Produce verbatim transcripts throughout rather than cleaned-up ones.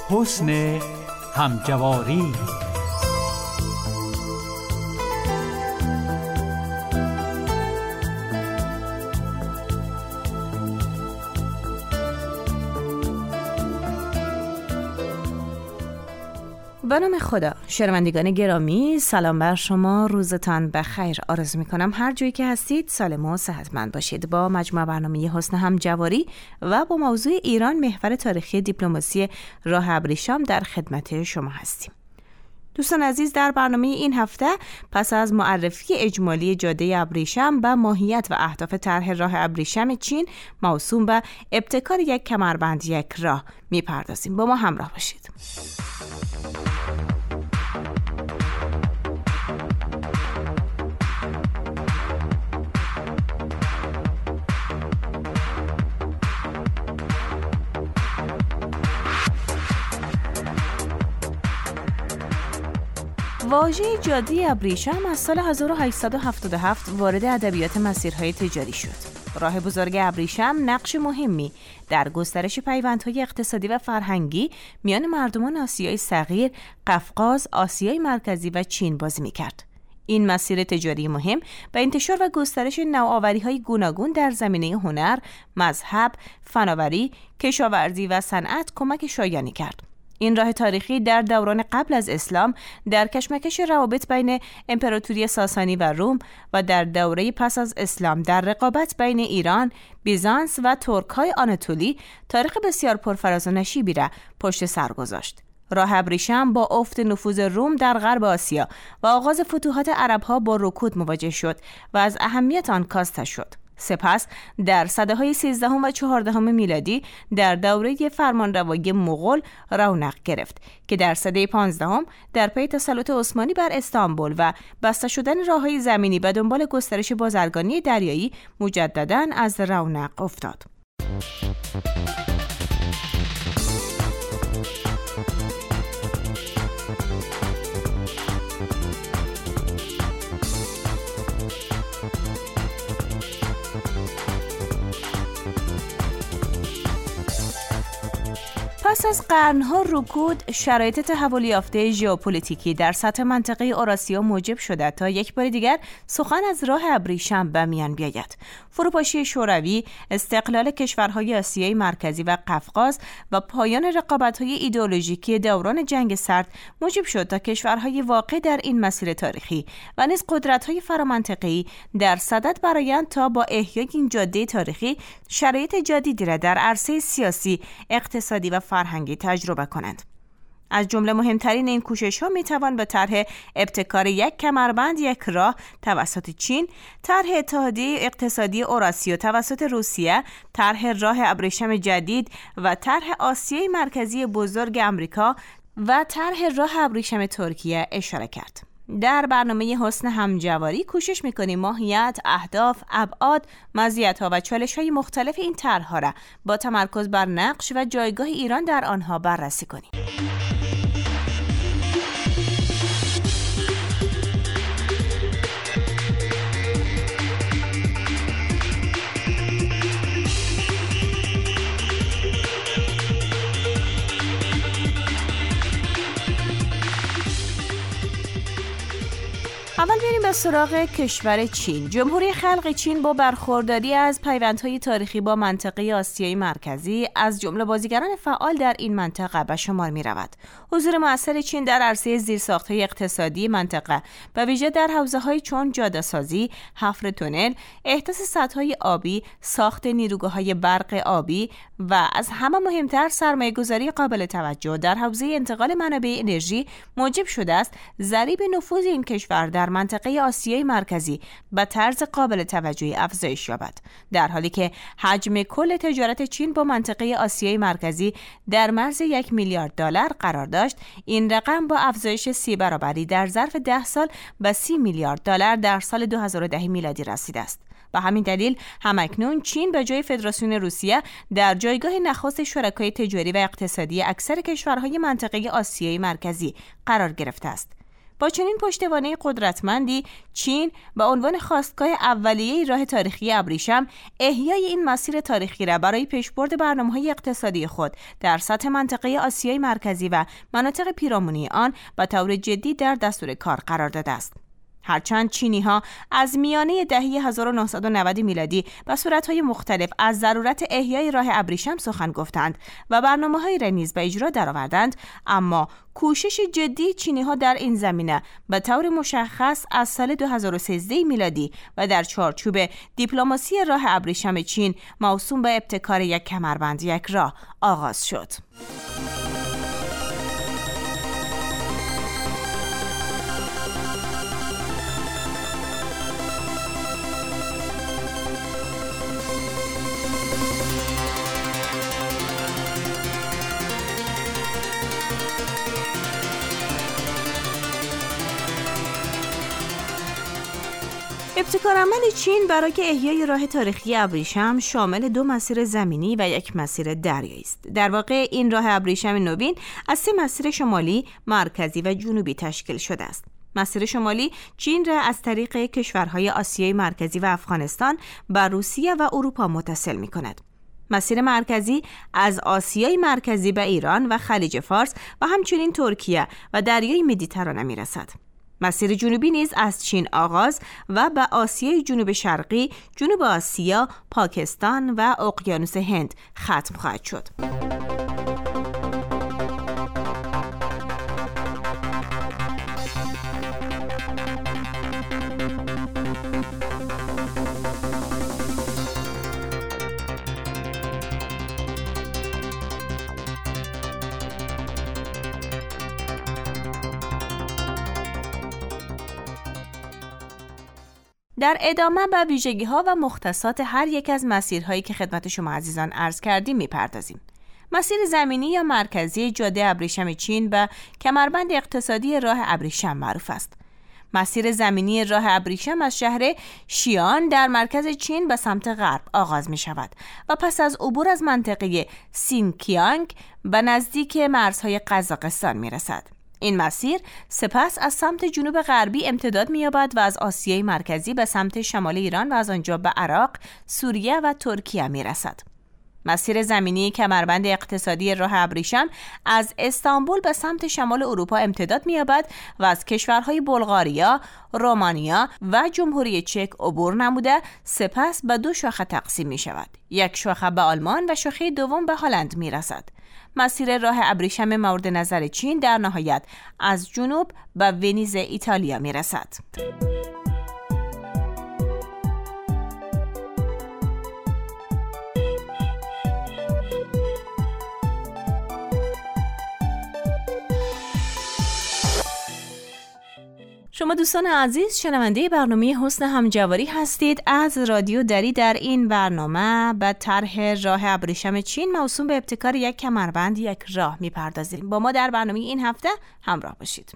حسن همجواری. به نام خدا. شنوندگان گرامی، سلام بر شما، روزتان بخیر آرزو میکنم. هر جایی که هستید سالم و صحتمند باشید. با مجموعه برنامه حسن همجواری و با موضوع ایران، محور تاریخی دیپلماسی راه ابریشم، در خدمت شما هستیم. دوستان عزیز، در برنامه این هفته پس از معرفی اجمالی جاده ابریشم و ماهیت و اهداف طرح راه ابریشم چین موسوم به ابتکار یک کمربند یک راه میپردازیم. با ما همراه باشید. واژه جاده ابریشم از سال هزار و هشتصد و هفتاد و هفت وارد ادبیات مسیرهای تجاری شد. راه بزرگ ابریشم نقش مهمی در گسترش پیوندهای اقتصادی و فرهنگی میان مردمان آسیای صغیر، قفقاز، آسیای مرکزی و چین بازی می‌کرد. این مسیر تجاری مهم به انتشار و گسترش نوآوری‌های گوناگون در زمینه هنر، مذهب، فناوری، کشاورزی و صنعت کمک شایانی کرد. این راه تاریخی در دوران قبل از اسلام در کشمکش روابط بین امپراتوری ساسانی و روم و در دوره پس از اسلام در رقابت بین ایران، بیزانس و ترک‌های آناتولی تاریخ بسیار پرفراز و نشیبی را پشت سر گذاشت. راه ابریشم با افت نفوذ روم در غرب آسیا و آغاز فتوحات عرب‌ها با رکود مواجه شد و از اهمیت آن کاسته شد. سپس در سده‌های سیزدهم و چهاردهم میلادی در دوره فرمانروایی مغول رونق گرفت که در سده پانزدهم در پی تسلط عثمانی بر استانبول و بسته شدن راه‌های زمینی به دنبال گسترش بازرگانی دریایی مجدداً از رونق افتاد. پس از قرنها رکود، شرایط تحول یافته ژئوپلیتیکی در سطح منطقه اوراسیا موجب شده تا یک بار دیگر سخن از راه ابریشم به میان بیاید. فروپاشی شوروی، استقلال کشورهای آسیای مرکزی و قفقاز و پایان رقابت‌های ایدئولوژیکی دوران جنگ سرد موجب شد تا کشورهای واقع در این مسیر تاریخی و نیز قدرت‌های فرامنطقه‌ای در صدد برآیند تا با احیای این جاده تاریخی شرایط جدیدی را در عرصه سیاسی، اقتصادی و فرهنگی تجربه کنند. از جمله مهمترین این کوشش‌ها می‌توان به طرح ابتکار یک کمربند یک راه توسط چین، طرح اتحادیه اقتصادی اوراسیا توسط روسیه، طرح راه ابریشم جدید و طرح آسیای مرکزی بزرگ آمریکا و طرح راه ابریشم ترکیه اشاره کرد. در برنامه حسن همجواری کوشش می‌کنیم ماهیت، اهداف، ابعاد، مزیت‌ها و چالش‌های مختلف این طرح‌ها را با تمرکز بر نقش و جایگاه ایران در آنها بررسی کنیم. اول بریم به سراغ کشور چین. جمهوری خلق چین با برخورداری از پیوندهای تاریخی با منطقه آسیای مرکزی از جمله بازیگران فعال در این منطقه به شمار می رود. حضور مؤثر چین در عرصه زیرساخت‌های اقتصادی منطقه به ویژه در حوزه‌های چون جاده‌سازی، حفر تونل، احداث سدهای آبی، ساخت نیروگاه‌های برق آبی و از همه مهمتر سرمایه‌گذاری قابل توجه در حوزه انتقال منابع انرژی موجب شده است ضریب نفوذ این کشور در منطقه آسیای مرکزی به طرز قابل توجهی افزایش یابد، در حالی که حجم کل تجارت چین با منطقه آسیای مرکزی در مرز یک میلیارد دلار قرار داشت. این رقم با افزایش سی برابری در ظرف ده سال به سی میلیارد دلار در سال دو هزار و ده میلادی رسیده است. به همین دلیل همکنون چین به جای فدراسیون روسیه در جایگاه نخست شرکای تجاری و اقتصادی اکثر کشورهای منطقه آسیای مرکزی قرار گرفته است. با چنین پشتوانه قدرتمندی، چین به عنوان خواستگاه اولیه راه تاریخی ابریشم احیای این مسیر تاریخی را برای پیشبرد برنامه‌های اقتصادی خود در سطح منطقه آسیای مرکزی و مناطق پیرامونی آن به طور جدی در دستور کار قرار داده است. هرچند چینی‌ها از میانه دهه هزار و نهصد و نود میلادی به صورت‌های مختلف از ضرورت احیای راه ابریشم سخن گفتند و برنامه‌هایی را نیز به اجرا درآوردند، اما کوشش جدی چینی‌ها در این زمینه به طور مشخص از سال دو هزار و سیزده میلادی و در چارچوب دیپلماسی راه ابریشم چین موسوم به ابتکار یک کمربند یک راه آغاز شد. ابتکارعمل چین برای احیای راه تاریخی ابریشم شامل دو مسیر زمینی و یک مسیر دریایی است. در واقع این راه ابریشم نوین از سه مسیر شمالی، مرکزی و جنوبی تشکیل شده است. مسیر شمالی چین را از طریق کشورهای آسیای مرکزی و افغانستان به روسیه و اروپا متصل می کند. مسیر مرکزی از آسیای مرکزی به ایران و خلیج فارس و همچنین ترکیه و دریای مدیترانه می رسد. مسیر جنوبی نیز از چین آغاز و به آسیای جنوب شرقی، جنوب آسیا، پاکستان و اقیانوس هند ختم خواهد شد. در ادامه به ویژگی‌ها و مختصات هر یک از مسیرهایی که خدمت شما عزیزان عرض کردیم می‌پردازیم. مسیر زمینی یا مرکزی جاده ابریشم چین به کمربند اقتصادی راه ابریشم معروف است. مسیر زمینی راه ابریشم از شهر شیان در مرکز چین به سمت غرب آغاز می شود و پس از عبور از منطقه سینکیانگ به نزدیک مرزهای قزاقستان می رسد. این مسیر سپس از سمت جنوب غربی امتداد می‌یابد و از آسیای مرکزی به سمت شمال ایران و از آنجا به عراق، سوریه و ترکیه می‌رسد. مسیر زمینی کمربند اقتصادی راه ابریشم از استانبول به سمت شمال اروپا امتداد می‌یابد و از کشورهای بلغاریا، رومانیا و جمهوری چک عبور نموده سپس به دو شاخه تقسیم می‌شود. یک شاخه به آلمان و شاخه دوم به هلند می‌رسد. مسیر راه ابریشم مورد نظر چین در نهایت از جنوب به ونیز ایتالیا می رسد. شما دوستان عزیز شنونده برنامه حسن همجواری هستید. از رادیو دری در این برنامه به طرح راه ابریشم چین موسوم به ابتکار یک کمربند یک راه میپردازیم. با ما در برنامه این هفته همراه باشید.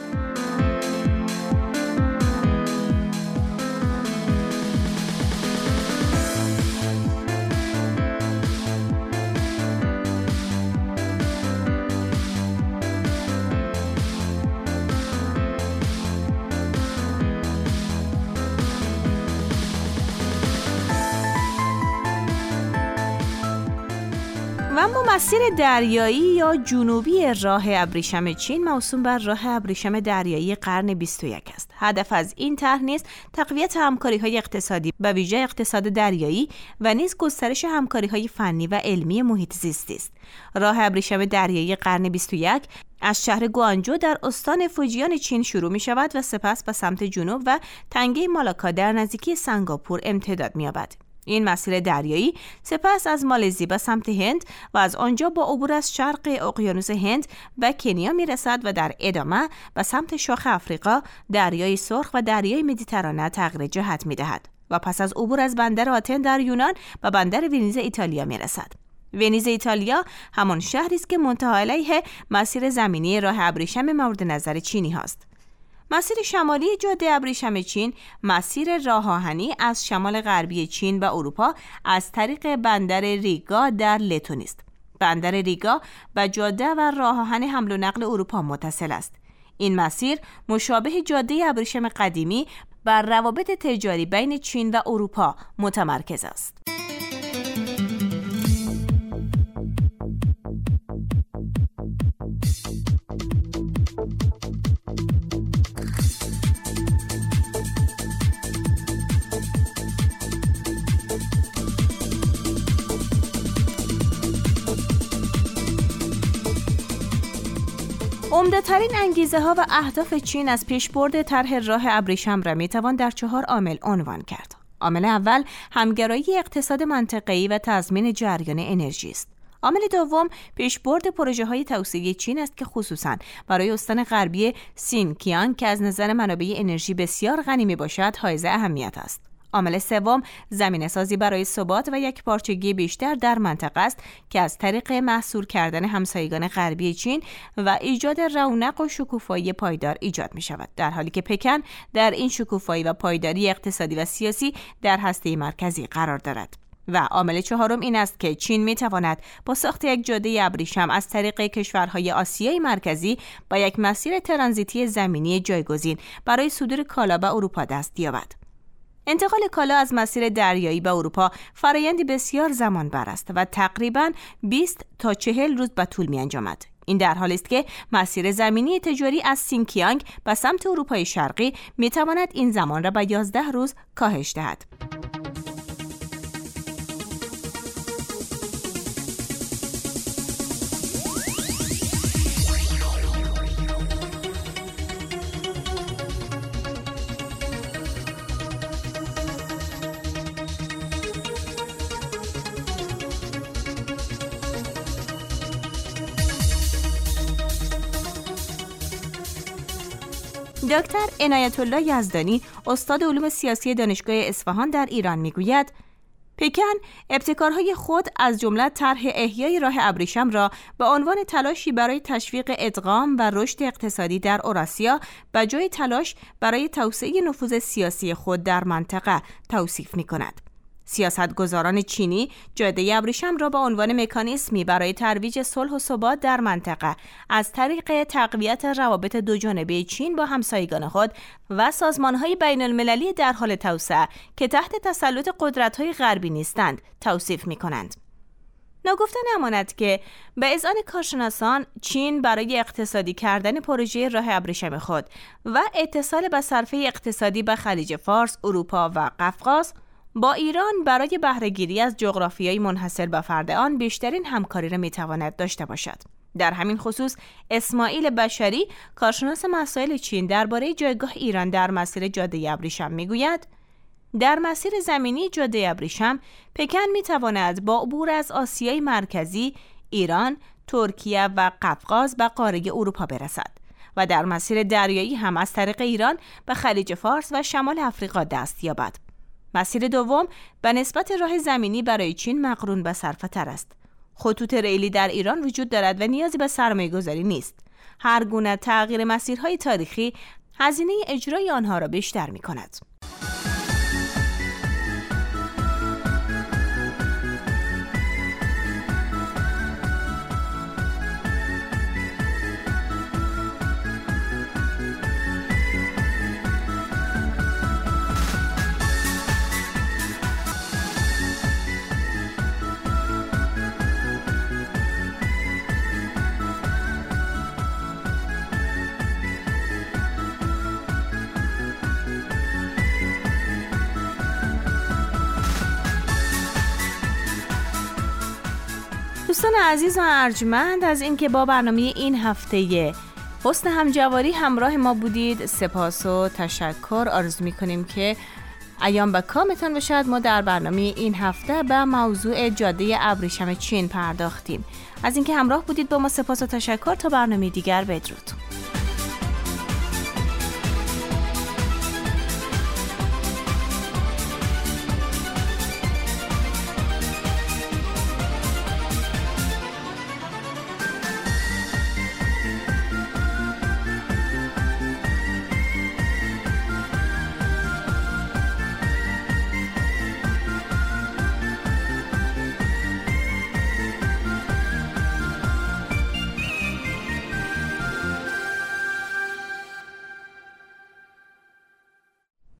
و اما مسیر دریایی یا جنوبی راه ابریشم چین موسوم بر راه ابریشم دریایی قرن بیست و یک است. هدف از این طرح نیز تقویت همکاری‌های اقتصادی به ویژه اقتصاد دریایی و نیز گسترش همکاری‌های فنی و علمی محیط زیستی است. راه ابریشم دریایی قرن بیست و یک از شهر گوانجو در استان فوجیان چین شروع می شود و سپس به سمت جنوب و تنگه مالاکا در نزدیکی سنگاپور امتداد می یابد. این مسیر دریایی سپس از مالزی به سمت هند و از آنجا با عبور از شرق اقیانوس هند به کنیا می رسد و در ادامه به سمت شاخ آفریقا، دریای سرخ و دریای مدیترانه تغییر جهت می دهد و پس از عبور از بندر آتن در یونان به بندر ونیز ایتالیا می رسد. ونیز ایتالیا همان شهری است که منتهی علیه مسیر زمینی راه ابریشم مورد نظر چینی هاست. مسیر شمالی جاده ابریشم چین مسیر راه آهنی از شمال غربی چین به اروپا از طریق بندر ریگا در لتون است. بندر ریگا به جاده و راه آهن حمل و نقل اروپا متصل است. این مسیر مشابه جاده ابریشم قدیمی بر روابط تجاری بین چین و اروپا متمرکز است. عمده‌ترین انگیزه ها و اهداف چین از پیشبرد طرح راه ابریشم را میتوان در چهار عامل عنوان کرد. عامل اول همگرایی اقتصاد منطقه‌ای و تضمین جریان انرژی است. عامل دوم پیشبرد پروژه‌های توسعه چین است که خصوصاً برای استان غربی سینکیانگ که از نظر منابع انرژی بسیار غنی میباشد حائز اهمیت است. عامل سوم زمینه‌سازی برای ثبات و یکپارچگی بیشتر در منطقه است که از طریق محصور کردن همسایگان غربی چین و ایجاد رونق و شکوفایی پایدار ایجاد می شود، در حالی که پکن در این شکوفایی و پایداری اقتصادی و سیاسی در هسته مرکزی قرار دارد. و عامل چهارم این است که چین می تواند با ساخت یک جاده ابریشم از طریق کشورهای آسیای مرکزی با یک مسیر ترانزیتی زمینی جایگزین برای صدور کالا به اروپا دست یابد. انتقال کالا از مسیر دریایی به اروپا فرآیندی بسیار زمان بر است و تقریباً بیست تا چهل روز به طول می انجامد. این در حالی است که مسیر زمینی تجاری از سینکیانگ به سمت اروپای شرقی می تواند این زمان را به یازده روز کاهش دهد. دکتر عنایت الله یزدانی استاد علوم سیاسی دانشگاه اصفهان در ایران میگوید پکن ابتکارهای خود از جمله طرح احیای راه ابریشم را به عنوان تلاشی برای تشویق ادغام و رشد اقتصادی در اوراسیا به جای تلاش برای توسعه نفوذ سیاسی خود در منطقه توصیف می‌کند. سیاستگزاران چینی جاده ابریشم را به عنوان مکانیزمی برای ترویج صلح و ثبات در منطقه از طریق تقویت روابط دوجانبه چین با همسایگان خود و سازمان‌های بین‌المللی در حال توسعه که تحت تسلط قدرت‌های غربی نیستند توصیف می‌کنند. ناگفته نماند که به اذعان کارشناسان چین برای اقتصادی کردن پروژه راه ابریشم خود و اتصال به صرفه اقتصادی به خلیج فارس، اروپا و قفقاز با ایران برای بهره‌گیری از جغرافیای منحصر به فرد آن بیشترین همکاری را می‌تواند داشته باشد. در همین خصوص اسماعیل بشری کارشناس مسائل چین درباره جایگاه ایران در مسیر جاده ابریشم می‌گوید در مسیر زمینی جاده ابریشم پکن می‌تواند با عبور از آسیای مرکزی، ایران، ترکیه و قفقاز به قاره اروپا برسد و در مسیر دریایی هم از طریق ایران به خلیج فارس و شمال افریقا دست یابد. مسیر دوم به نسبت راه زمینی برای چین مقرون به صرفه تر است. خطوط ریلی در ایران وجود دارد و نیازی به سرمایه گذاری نیست. هر گونه تغییر مسیرهای تاریخی هزینه اجرای آنها را بیشتر می کند. دوستان عزیز و ارجمند، از اینکه با برنامه این هفته حسن همجواری همراه ما بودید سپاس و تشکر آرزو می‌کنیم که ایام به کامتان باشد. ما در برنامه این هفته به موضوع جاده ابریشم چین پرداختیم. از اینکه همراه بودید با ما سپاس و تشکر. تا برنامه دیگر، بدرود.